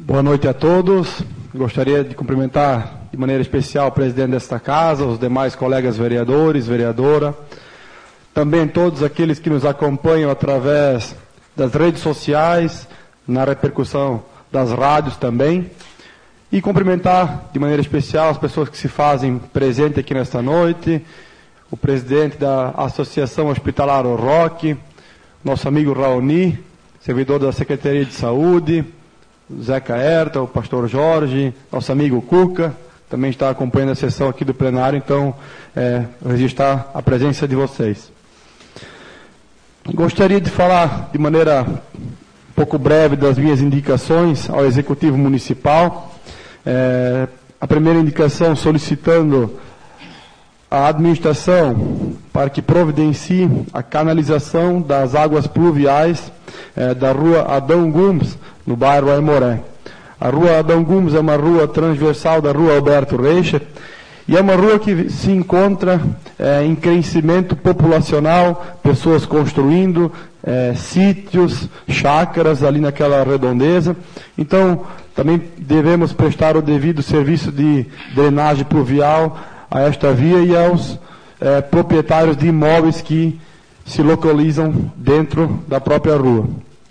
Boa noite a todos. Gostaria de cumprimentar de maneira especial o presidente desta casa, os demais colegas vereadores, vereadora, também todos aqueles que nos acompanham através das redes sociais, na repercussão das rádios também, e cumprimentar de maneira especial as pessoas que se fazem presente aqui nesta noite, o presidente da Associação Hospitalar O Roque, nosso amigo Raoni, servidor da Secretaria de Saúde, Zé Caerta, o pastor Jorge, nosso amigo Cuca, também está acompanhando a sessão aqui do plenário, então registrar a presença de vocês. Gostaria de falar de maneira um pouco breve das minhas indicações ao Executivo Municipal. A primeira indicação solicitando a administração para que providencie a canalização das águas pluviais da rua Adão Gomes, no bairro Aimoré. A rua Adão Gomes é uma rua transversal da rua Alberto Reicher e é uma rua que se encontra em crescimento populacional, pessoas construindo sítios, chácaras ali naquela redondeza. Então, também devemos prestar o devido serviço de drenagem pluvial a esta via e aos proprietários de imóveis que se localizam dentro da própria rua.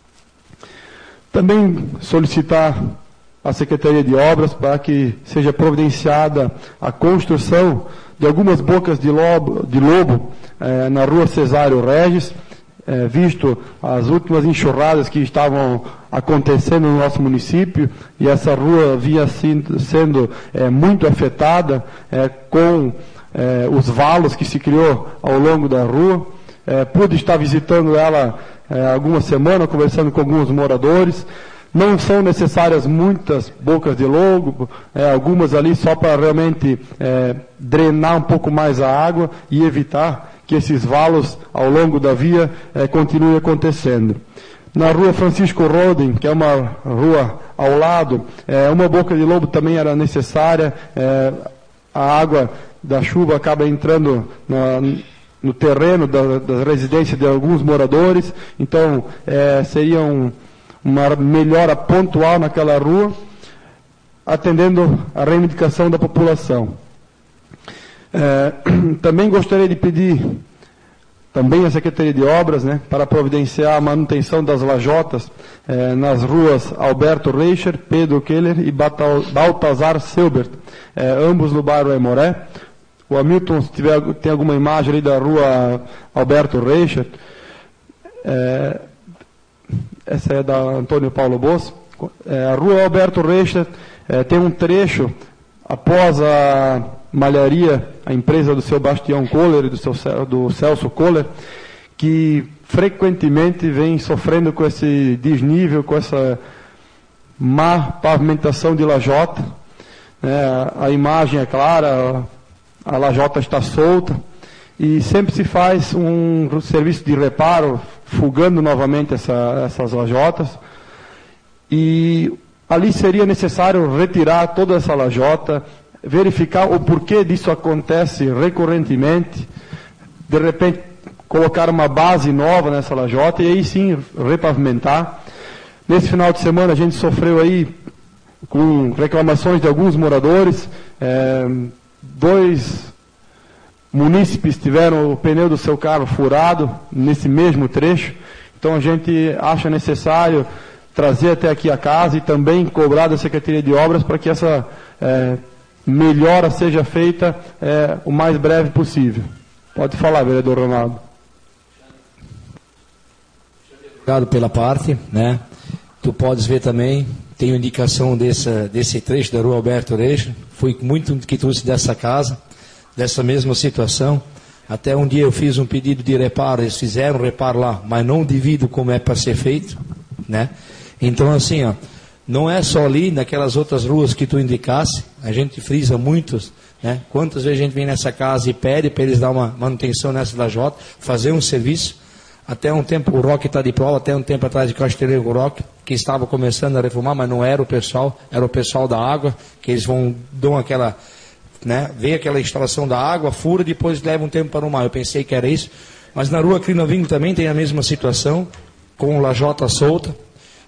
Também solicitar à Secretaria de Obras para que seja providenciada a construção de algumas bocas de lobo na rua Cesário Regis, visto as últimas enxurradas que estavam acontecendo no nosso município, e essa rua vinha sendo muito afetada com os valos que se criou ao longo da rua. Pude estar visitando ela algumas semanas, conversando com alguns moradores. Não são necessárias muitas bocas de lobo, algumas ali só para realmente drenar um pouco mais a água e evitar que esses valos ao longo da via continuem acontecendo. Na rua Francisco Roden, que é uma rua ao lado, uma boca de lobo também era necessária. A água da chuva acaba entrando no terreno das residências de alguns moradores, então seria uma melhora pontual naquela rua, atendendo a reivindicação da população. Também gostaria de pedir também a Secretaria de Obras, para providenciar a manutenção das lajotas nas ruas Alberto Reicher, Pedro Keller e Baltazar Selbert, ambos no bairro Aimoré. O Hamilton, se tem alguma imagem ali da rua Alberto Reicher, essa é da Antônio Paulo Bosso. A rua Alberto Reicher tem um trecho após a malharia, a empresa do seu Bastião Kohler e do Celso Kohler, que frequentemente vem sofrendo com esse desnível, com essa má pavimentação de lajota. A imagem é clara, a lajota está solta, e sempre se faz um serviço de reparo, fugando novamente essas lajotas, e ali seria necessário retirar toda essa lajota, verificar o porquê disso acontece recorrentemente, de repente colocar uma base nova nessa lajota e aí sim repavimentar. Nesse final de semana a gente sofreu aí com reclamações de alguns moradores, 2 munícipes tiveram o pneu do seu carro furado nesse mesmo trecho, então a gente acha necessário trazer até aqui a casa e também cobrar da Secretaria de Obras para que essa melhora seja feita o mais breve possível. Pode falar, vereador Ronaldo. Obrigado pela parte, Tu podes ver também, tenho indicação desse trecho da rua Alberto Reicher, fui muito que trouxe dessa casa, dessa mesma situação. Até um dia eu fiz um pedido de reparo, eles fizeram reparo lá, mas não divido como é para ser feito, Então assim, não é só ali, naquelas outras ruas que tu indicasse, a gente frisa muitos, Quantas vezes a gente vem nessa casa e pede para eles dar uma manutenção nessa lajota, fazer um serviço. Até um tempo o Roque está de prova, até um tempo atrás de Castelinho o Roque, que estava começando a reformar, mas não era o pessoal, era o pessoal da água, que eles dão aquela, vê aquela instalação da água, fura, depois leva um tempo para arrumar. Eu pensei que era isso, mas na rua Crinovinho também tem a mesma situação, com lajota solta.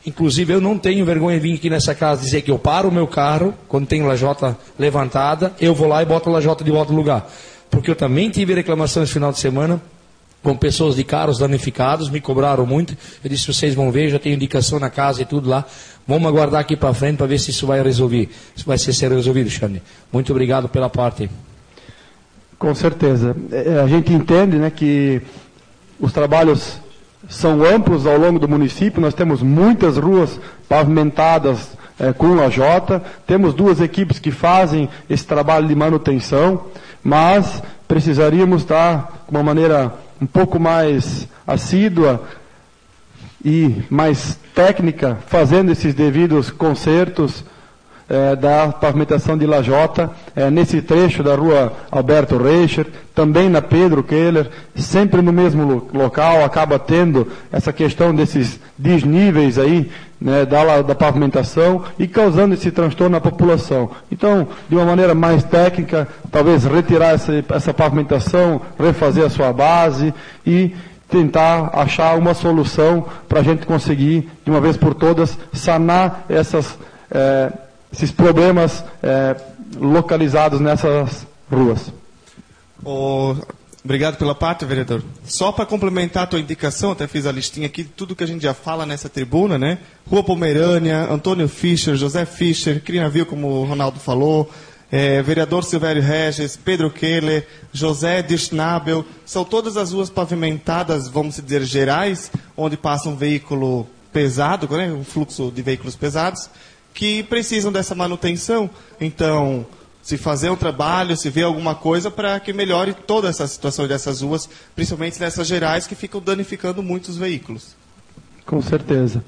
Inclusive, eu não tenho vergonha de vir aqui nessa casa dizer que eu paro o meu carro, quando tem lajota levantada, eu vou lá e boto a lajota de volta no lugar. Porque eu também tive reclamação esse final de semana, com pessoas de carros danificados, me cobraram muito. Eu disse, vocês vão ver, já tenho indicação na casa e tudo lá. Vamos aguardar aqui para frente para ver se isso vai resolver. Isso vai ser resolvido, Xande. Muito obrigado pela parte. Com certeza. A gente entende, né, que os trabalhos são amplos ao longo do município. Nós temos muitas ruas pavimentadas com lajota. Temos 2 equipes que fazem esse trabalho de manutenção, mas precisaríamos estar com uma maneira um pouco mais assídua e mais técnica, fazendo esses devidos consertos da pavimentação de lajota, nesse trecho da rua Alberto Reicher, também na Pedro Keller, sempre no mesmo local, acaba tendo essa questão desses desníveis aí, né, da pavimentação e causando esse transtorno na população. Então, de uma maneira mais técnica, talvez retirar essa pavimentação, refazer a sua base e tentar achar uma solução para a gente conseguir, de uma vez por todas, sanar esses problemas localizados nessas ruas. Obrigado pela parte, vereador. Só para complementar a tua indicação, até fiz a listinha aqui de tudo que a gente já fala nessa tribuna, né? Rua Pomerânia, Antônio Fischer, José Fischer, Crinavil, como o Ronaldo falou, vereador Silvério Regis, Pedro Keller, José de Schnabel, são todas as ruas pavimentadas, vamos dizer, gerais, onde passa um veículo pesado, né? Um fluxo de veículos pesados, que precisam dessa manutenção. Então, se fazer um trabalho, se ver alguma coisa para que melhore toda essa situação dessas ruas, principalmente nessas gerais que ficam danificando muitos veículos. Com certeza.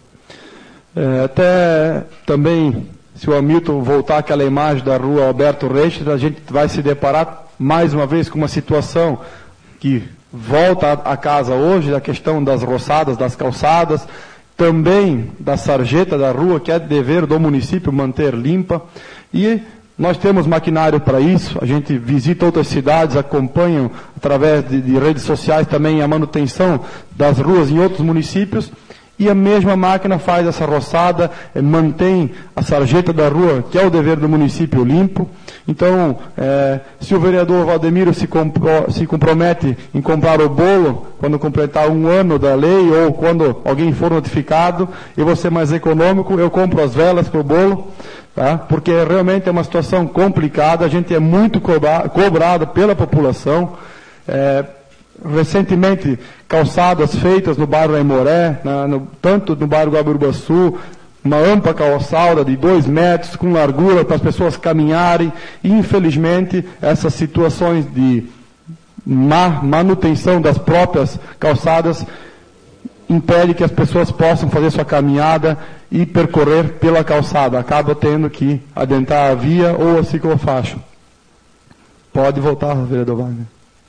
Até também, se o Hamilton voltar àquela imagem da rua Alberto Reicher, a gente vai se deparar mais uma vez com uma situação que volta à casa hoje, a questão das roçadas, das calçadas, também da sarjeta da rua, que é dever do município manter limpa. E nós temos maquinário para isso, a gente visita outras cidades, acompanha através de redes sociais também a manutenção das ruas em outros municípios, e a mesma máquina faz essa roçada, mantém a sarjeta da rua, que é o dever do município, limpo. Então, se o vereador Valdemiro se compromete em comprar o bolo, quando completar 1 ano da lei, ou quando alguém for notificado, eu vou ser mais econômico, eu compro as velas para o bolo, tá? Porque realmente é uma situação complicada, a gente é muito cobrado pela população. Recentemente, calçadas feitas no bairro Aimoré, tanto no bairro Guabirubaçu, uma ampla calçada de 2 metros, com largura para as pessoas caminharem, e infelizmente essas situações de manutenção das próprias calçadas impede que as pessoas possam fazer sua caminhada e percorrer pela calçada, acaba tendo que adentrar a via ou a ciclofaixa. Pode voltar, vereador Wagner.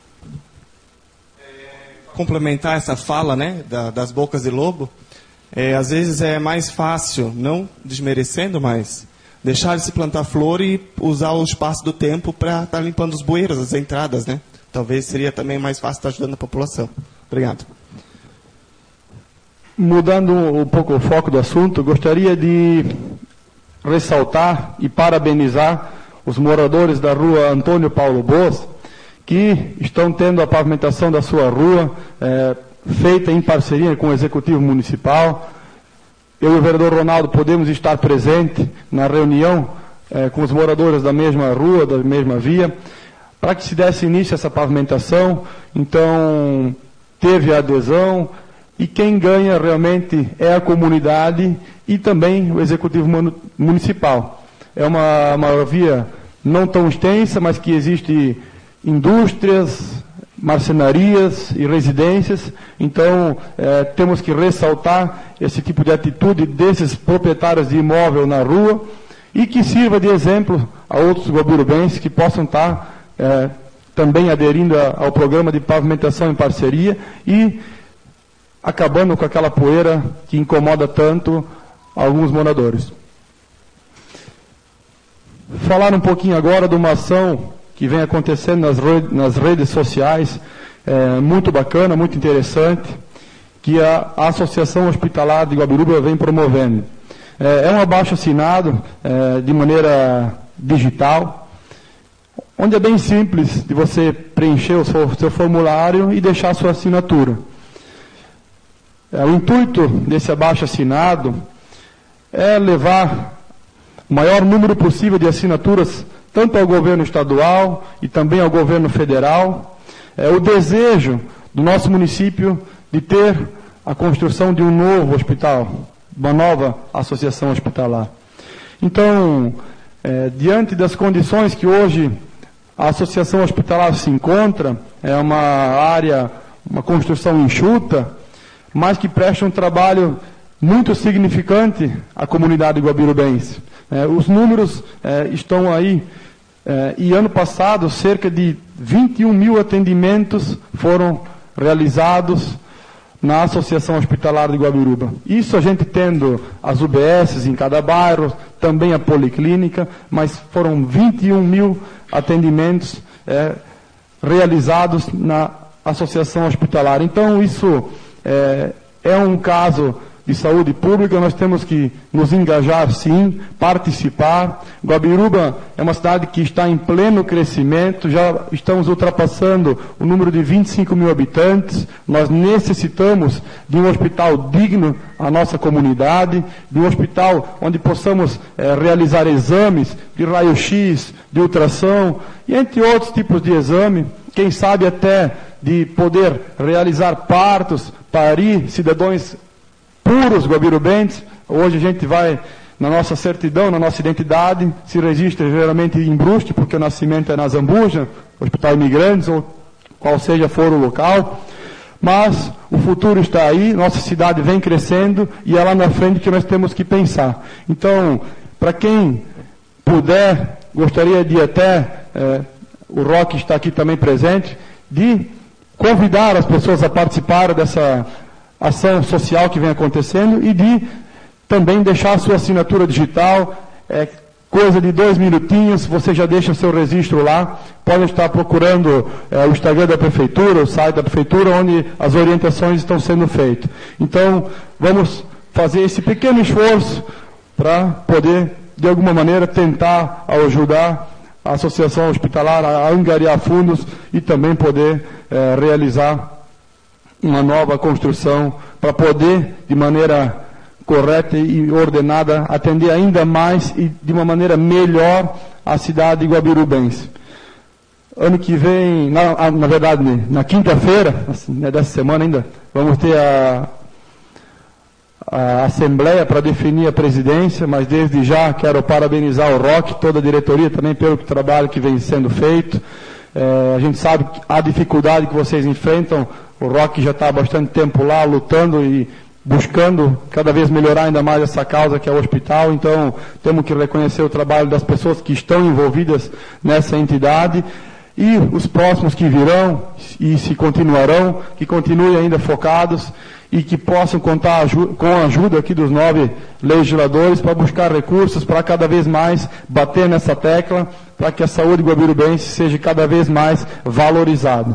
Complementar essa fala, né, das bocas de lobo, às vezes é mais fácil, não desmerecendo, mas deixar de se plantar flor e usar o espaço do tempo para estar limpando os bueiros, as entradas, né? Talvez seria também mais fácil estar ajudando a população. Obrigado. Mudando um pouco o foco do assunto, gostaria de ressaltar e parabenizar os moradores da rua Antônio Paulo Boas, que estão tendo a pavimentação da sua rua feita em parceria com o Executivo Municipal. Eu e o vereador Ronaldo podemos estar presentes na reunião com os moradores da mesma rua, da mesma via, para que se desse início a essa pavimentação. Então, teve a adesão, e quem ganha realmente é a comunidade e também o Executivo Municipal. É uma via não tão extensa, mas que existe indústrias, marcenarias e residências. Então, temos que ressaltar esse tipo de atitude desses proprietários de imóvel na rua e que sirva de exemplo a outros guabirubenses que possam estar também aderindo ao programa de pavimentação em parceria e acabando com aquela poeira que incomoda tanto alguns moradores. Falar um pouquinho agora de uma ação que vem acontecendo nas redes sociais, muito bacana, muito interessante, que a Associação Hospitalar de Guabiruba vem promovendo. É um abaixo-assinado de maneira digital, onde é bem simples de você preencher o seu formulário e deixar a sua assinatura. O intuito desse abaixo-assinado é levar o maior número possível de assinaturas, tanto ao governo estadual e também ao governo federal. O desejo do nosso município de ter a construção de um novo hospital, uma nova associação hospitalar. Então, diante das condições que hoje a associação hospitalar se encontra, é uma área, uma construção enxuta, mas que presta um trabalho muito significante à comunidade guabirubense. Os números estão aí, e ano passado cerca de 21 mil atendimentos foram realizados na Associação Hospitalar de Guabiruba. Isso a gente tendo as UBSs em cada bairro, também a policlínica, mas foram 21 mil atendimentos realizados na Associação Hospitalar. Então, isso é um caso de saúde pública, nós temos que nos engajar sim, participar. Guabiruba é uma cidade que está em pleno crescimento, já estamos ultrapassando o número de 25 mil habitantes, nós necessitamos de um hospital digno à nossa comunidade, de um hospital onde possamos realizar exames de raio-x, de ultrassom, e entre outros tipos de exame, quem sabe até de poder realizar partos, parir cidadãos puros guabirubenses. Hoje a gente vai na nossa certidão, na nossa identidade, se registra geralmente em Bruste, porque o nascimento é na Zambuja, Hospital Imigrantes, ou qual seja for o local. Mas o futuro está aí, nossa cidade vem crescendo e é lá na frente que nós temos que pensar. Então, para quem puder, gostaria de até, o Roque está aqui também presente, de convidar as pessoas a participar dessa ação social que vem acontecendo e de também deixar a sua assinatura digital, coisa de 2 minutinhos, você já deixa o seu registro lá, podem estar procurando o Instagram da Prefeitura, o site da Prefeitura, onde as orientações estão sendo feitas. Então, vamos fazer esse pequeno esforço para poder, de alguma maneira, tentar ajudar a Associação Hospitalar a angariar fundos e também poder realizar uma nova construção para poder, de maneira correta e ordenada, atender ainda mais e de uma maneira melhor a cidade guabirubense. Ano que vem, na verdade, na quinta-feira, assim, dessa semana ainda, vamos ter a Assembleia para definir a presidência, mas desde já quero parabenizar o Roque, toda a diretoria também pelo trabalho que vem sendo feito. A gente sabe a dificuldade que vocês enfrentam. O Roque já está há bastante tempo lá, lutando e buscando cada vez melhorar ainda mais essa causa que é o hospital. Então, temos que reconhecer o trabalho das pessoas que estão envolvidas nessa entidade e os próximos que virão e se continuarão, que continuem ainda focados e que possam contar com a ajuda aqui dos 9 legisladores para buscar recursos, para cada vez mais bater nessa tecla, para que a saúde guabirubense seja cada vez mais valorizada.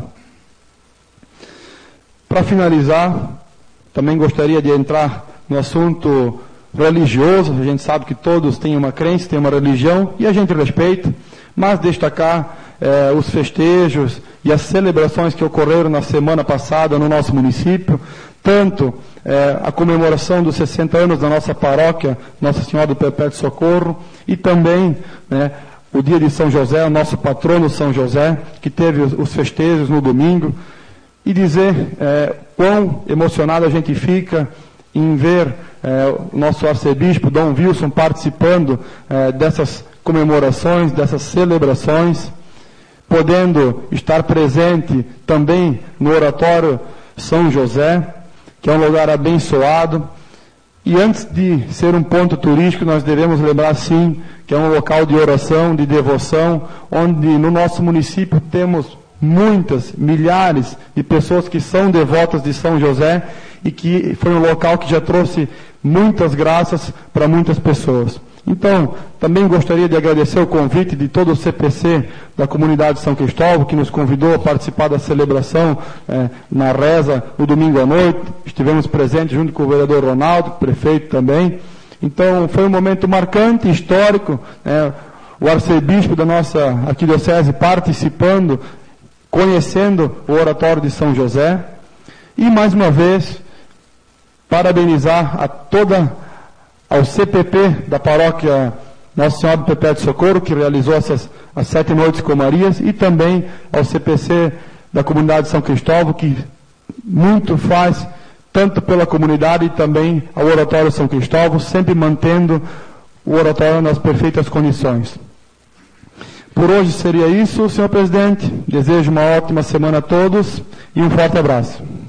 Para finalizar, também gostaria de entrar no assunto religioso. A gente sabe que todos têm uma crença, têm uma religião, e a gente respeita, mas destacar os festejos e as celebrações que ocorreram na semana passada no nosso município, tanto a comemoração dos 60 anos da nossa paróquia, Nossa Senhora do Perpétuo Socorro, e também o dia de São José, o nosso patrono São José, que teve os festejos no domingo, e dizer quão emocionado a gente fica em ver o nosso arcebispo, Dom Wilson, participando dessas comemorações, dessas celebrações, podendo estar presente também no Oratório São José, que é um lugar abençoado. E antes de ser um ponto turístico, nós devemos lembrar sim que é um local de oração, de devoção, onde no nosso município temos muitas, milhares de pessoas que são devotas de São José e que foi um local que já trouxe muitas graças para muitas pessoas. Então, também gostaria de agradecer o convite de todo o CPC da comunidade de São Cristóvão, que nos convidou a participar da celebração na reza no domingo à noite. Estivemos presentes junto com o vereador Ronaldo, prefeito também. Então, foi um momento marcante, histórico, o arcebispo da nossa arquidiocese participando, conhecendo o oratório de São José. E, mais uma vez, parabenizar ao CPP da paróquia Nossa Senhora do Perpétuo Socorro, que realizou as 7 noites com Marias, e também ao CPC da comunidade de São Cristóvão, que muito faz, tanto pela comunidade e também ao Oratório São Cristóvão, sempre mantendo o oratório nas perfeitas condições. Por hoje seria isso, senhor presidente. Desejo uma ótima semana a todos e um forte abraço.